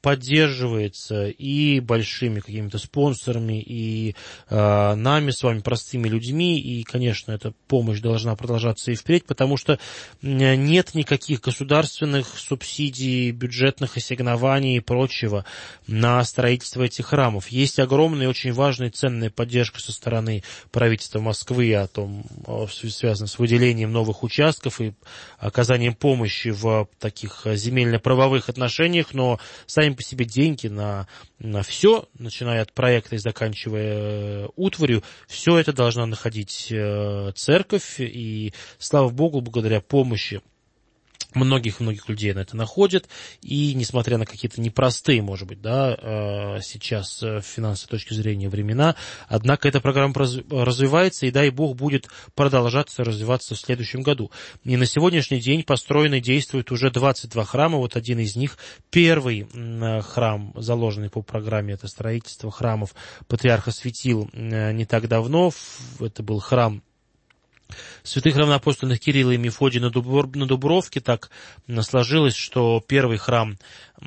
поддерживается и большими какими-то спонсорами, и нами с вами, простыми людьми, и, конечно, эта помощь должна продолжаться и впредь, потому что нет никаких государственных субсидий, бюджетных ассигнований и прочего на строительство этих храмов. Есть огромная и очень важная и ценная поддержка со стороны правительства Москвы, связанная с выделением новых участков и оказанием помощи в таких земельно-правовых отношениях, но сами по себе деньги на все, начиная от проекта и заканчивая утварью, все это должна находить церковь, и, слава Богу, благодаря помощи многих людей на это находят, и несмотря на какие-то непростые, может быть, сейчас с финансовой точки зрения времена, однако эта программа развивается, и, дай Бог, будет продолжаться развиваться в следующем году. И на сегодняшний день построены и действуют уже 22 храма, вот один из них, первый храм, заложенный по программе, это строительство храмов Патриарха Светил не так давно, это был храм святых равноапостольных Кирилла и Мефодия на Дубровке. Так сложилось, что первый храм,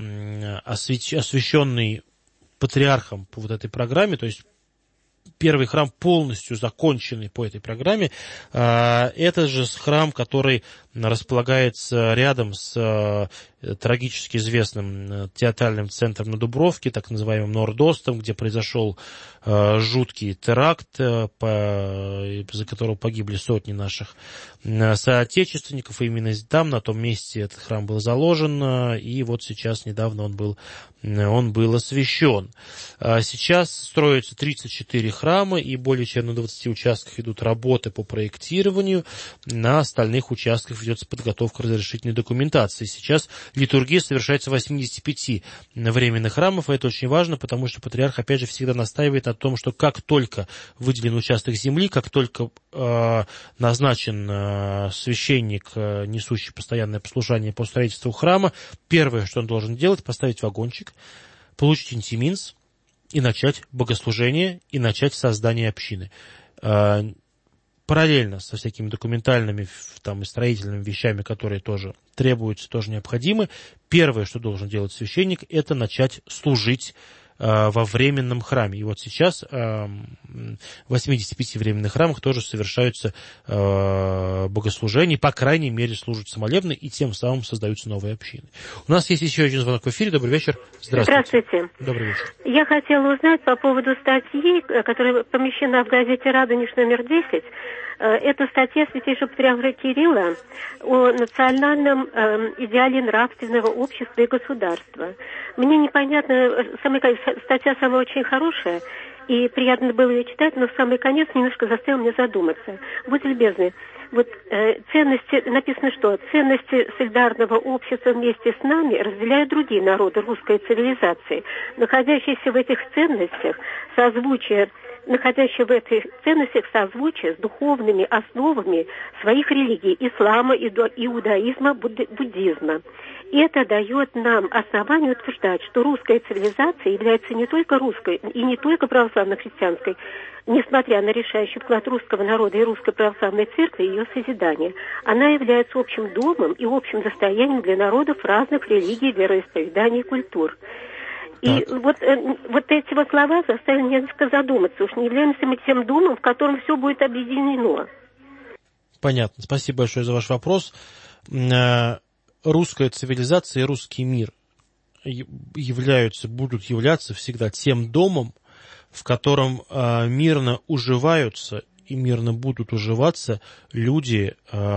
освященный патриархом по вот этой программе, то есть первый храм, полностью законченный по этой программе, это же храм, который располагается рядом с трагически известным театральным центром на Дубровке, так называемым Нордостом, где произошел жуткий теракт, за которого погибли сотни наших соотечественников. И именно там, на том месте, этот храм был заложен, и вот сейчас недавно он был освящен. Сейчас строятся 34 храма, и более чем на 20 участках идут работы по проектированию, на остальных участках ведется подготовка разрешительной документации. Сейчас литургия совершается в 85 временных храмов, и это очень важно, потому что патриарх, опять же, всегда настаивает на том, что как только выделен участок земли, как только назначен священник, несущий постоянное послушание по строительству храма, первое, что он должен делать, поставить вагончик, получить интиминс и начать богослужение, и начать создание общины. Параллельно со всякими документальными и строительными вещами, которые тоже требуются, тоже необходимы, первое, что должен делать священник, это начать служить во временном храме. И вот сейчас в 85 временных храмах тоже совершаются богослужения, по крайней мере, служат молебны, и тем самым создаются новые общины. У нас есть еще один звонок в эфире. Добрый вечер. Здравствуйте. Добрый вечер. Я хотела узнать по поводу статьи, которая помещена в газете «Радонеж» номер 10. Это статья святейшего патриарха Кирилла о национальном идеале нравственного общества и государства. Мне непонятно, статья сама очень хорошая, и приятно было ее читать, но в самый конец немножко заставил меня задуматься. Будьте любезны, ценности, написано, что ценности солидарного общества вместе с нами разделяют другие народы русской цивилизации, находящиеся в этих ценностях созвучие с духовными основами своих религий, ислама, иудаизма, буддизма. И это дает нам основание утверждать, что русская цивилизация является не только русской и не только православно-христианской, несмотря на решающий вклад русского народа и русской православной церкви и ее созидания. Она является общим домом и общим достоянием для народов разных религий, вероисповеданий и культур. И вот эти слова заставили меня несколько задуматься. Уж не являемся мы тем домом, в котором все будет объединено. Понятно. Спасибо большое за ваш вопрос. Русская цивилизация и русский мир будут являться всегда тем домом, в котором мирно уживаются и мирно будут уживаться люди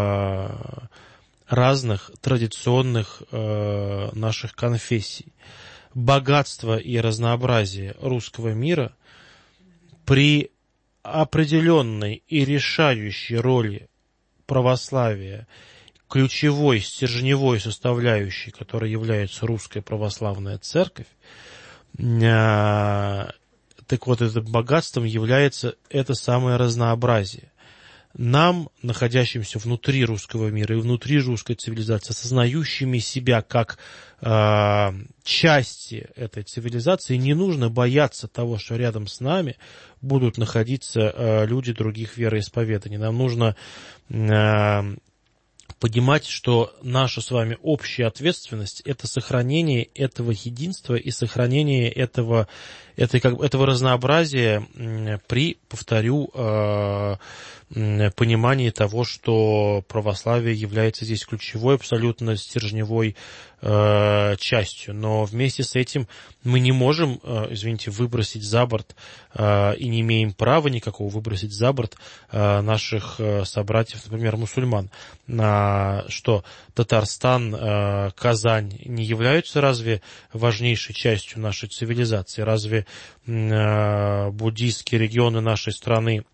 разных традиционных наших конфессий. Богатство и разнообразие русского мира при определенной и решающей роли православия, ключевой, стержневой составляющей, которой является Русская Православная Церковь, так вот, этим богатством является это самое разнообразие. Нам, находящимся внутри русского мира и внутри русской цивилизации, осознающими себя как части этой цивилизации, не нужно бояться того, что рядом с нами будут находиться люди других вероисповеданий. Нам нужно понимать, что наша с вами общая ответственность – это сохранение этого единства и сохранение этого разнообразия при, повторю, понимании того, что православие является здесь ключевой, абсолютно стержневой частью. Но вместе с этим мы не можем, выбросить за борт и не имеем права никакого выбросить за борт наших собратьев, например, мусульман. Что Татарстан, Казань не являются разве важнейшей частью нашей цивилизации? Разве буддийские регионы нашей страны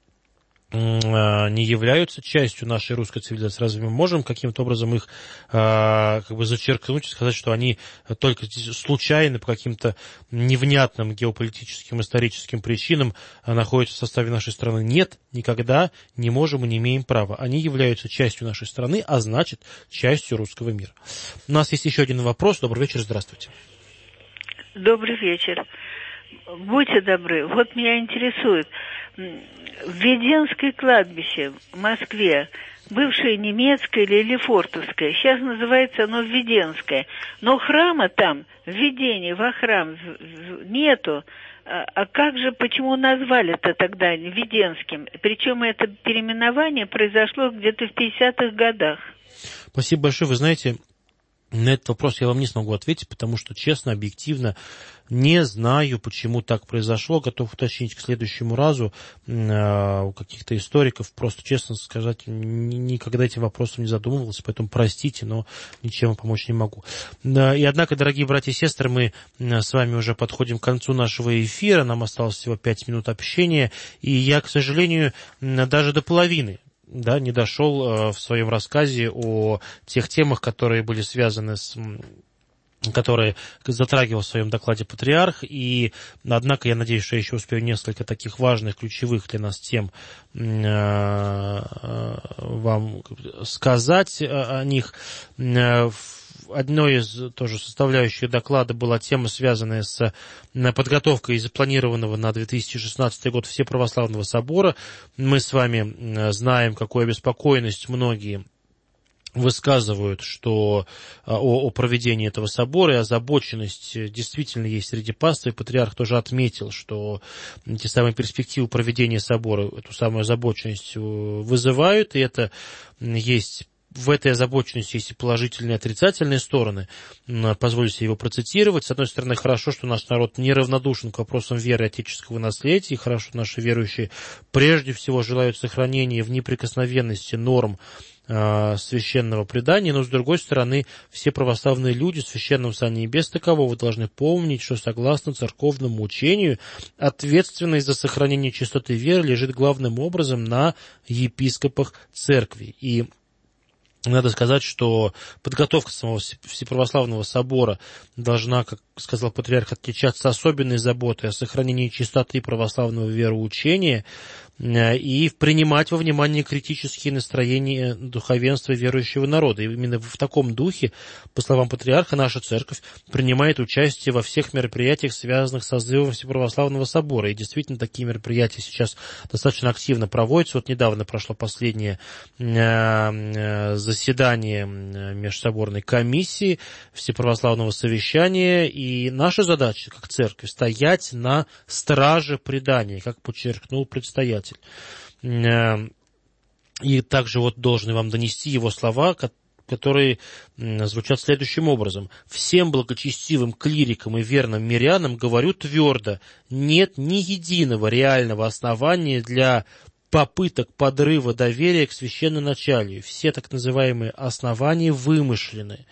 не являются частью нашей русской цивилизации? Разве мы можем каким-то образом их зачеркнуть и сказать, что они только случайно по каким-то невнятным геополитическим, историческим причинам находятся в составе нашей страны? Нет, никогда не можем и не имеем права. Они являются частью нашей страны, а значит, частью русского мира. У нас есть еще один вопрос. Добрый вечер, здравствуйте. Добрый вечер. Будьте добры, вот меня интересует, Введенское кладбище в Москве, бывшее немецкое или Лефортовское, сейчас называется оно Введенское, но храма там, введения во храм нету. А как же, почему назвали-то тогда Введенским? Причем это переименование произошло где-то в 50-х годах. Спасибо большое. Вы знаете, на этот вопрос я вам не смогу ответить, потому что, честно, объективно не знаю, почему так произошло. Готов уточнить к следующему разу у каких-то историков. Просто, честно сказать, никогда этим вопросом не задумывался, поэтому простите, но ничем помочь не могу. И однако, дорогие братья и сестры, мы с вами уже подходим к концу нашего эфира. Нам осталось всего 5 минут общения, и я, к сожалению, даже до половины не дошел в своем рассказе о тех темах, которые были связаны которые затрагивал в своем докладе патриарх, и, однако, я надеюсь, что я еще успею несколько таких важных, ключевых для нас тем вам сказать о них. Одной из тоже составляющих доклада была тема, связанная с подготовкой запланированного на 2016 год Всеправославного собора. Мы с вами знаем, какую обеспокоенность многие высказывают, что о проведении этого собора, и озабоченность действительно есть среди пастырей. Патриарх тоже отметил, что те самые перспективы проведения собора эту самую озабоченность вызывают, и это есть. В этой озабоченности есть и положительные, и отрицательные стороны. Позволю себе его процитировать. С одной стороны, хорошо, что наш народ неравнодушен к вопросам веры и отеческого наследия, и хорошо, что наши верующие прежде всего желают сохранения в неприкосновенности норм священного предания, но, с другой стороны, все православные люди в священном сане небес такового должны помнить, что, согласно церковному учению, ответственность за сохранение чистоты веры лежит главным образом на епископах церкви. И надо сказать, что подготовка самого Всеправославного собора должна, как сказал патриарх, отличаться особенной заботой о сохранении чистоты православного вероучения и принимать во внимание критические настроения духовенства верующего народа. И именно в таком духе, по словам патриарха, наша церковь принимает участие во всех мероприятиях, связанных с созывом Всеправославного собора. И действительно, такие мероприятия сейчас достаточно активно проводятся. Вот недавно прошло последнее заседание межсоборной комиссии Всеправославного совещания, и наша задача, как церковь, стоять на страже предания, как подчеркнул предстоятель. И также вот должен вам донести его слова, которые звучат следующим образом. «Всем благочестивым клирикам и верным мирянам говорю твердо, нет ни единого реального основания для попыток подрыва доверия к священноначалию. Все так называемые основания вымышлены.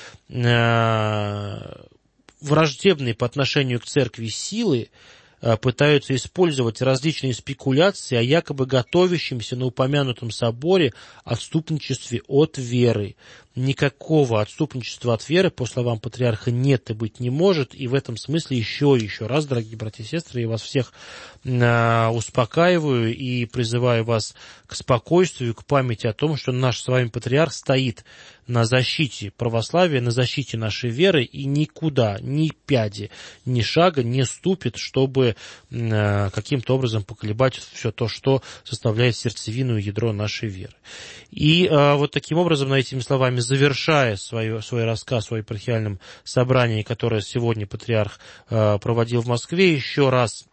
Враждебные по отношению к церкви силы пытаются использовать различные спекуляции о якобы готовящемся на упомянутом соборе отступничестве от веры. Никакого отступничества от веры, по словам патриарха, нет и быть не может. И в этом смысле еще раз, дорогие братья и сестры, я вас всех успокаиваю и призываю вас к спокойствию, к памяти о том, что наш с вами патриарх стоит на защите православия, на защите нашей веры и никуда, ни пяди, ни шага не ступит, чтобы чтобы каким-то образом поколебать все то, что составляет сердцевину и ядро нашей веры. И вот таким образом, этими словами завершая свой рассказ о епархиальном собрании, которое сегодня патриарх проводил в Москве, еще раз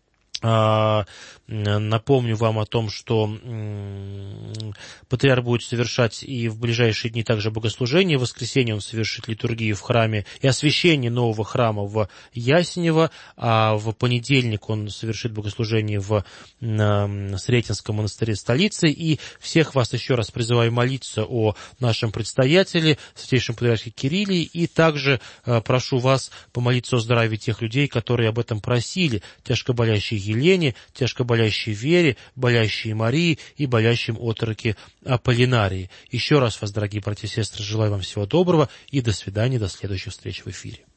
напомню вам о том, что патриарх будет совершать и в ближайшие дни также богослужение. В воскресенье он совершит литургию в храме и освящение нового храма в Ясенево, а в понедельник он совершит богослужение в Сретенском монастыре столицы. И всех вас еще раз призываю молиться о нашем предстоятеле, святейшем патриархе Кирилле, и также прошу вас помолиться о здравии тех людей, которые об этом просили, тяжко болящие Елене, тяжко болящей Вере, болящей Марии и болящим отроке Аполлинарии. Еще раз вас, дорогие братья и сестры, желаю вам всего доброго и до свидания, до следующих встреч в эфире.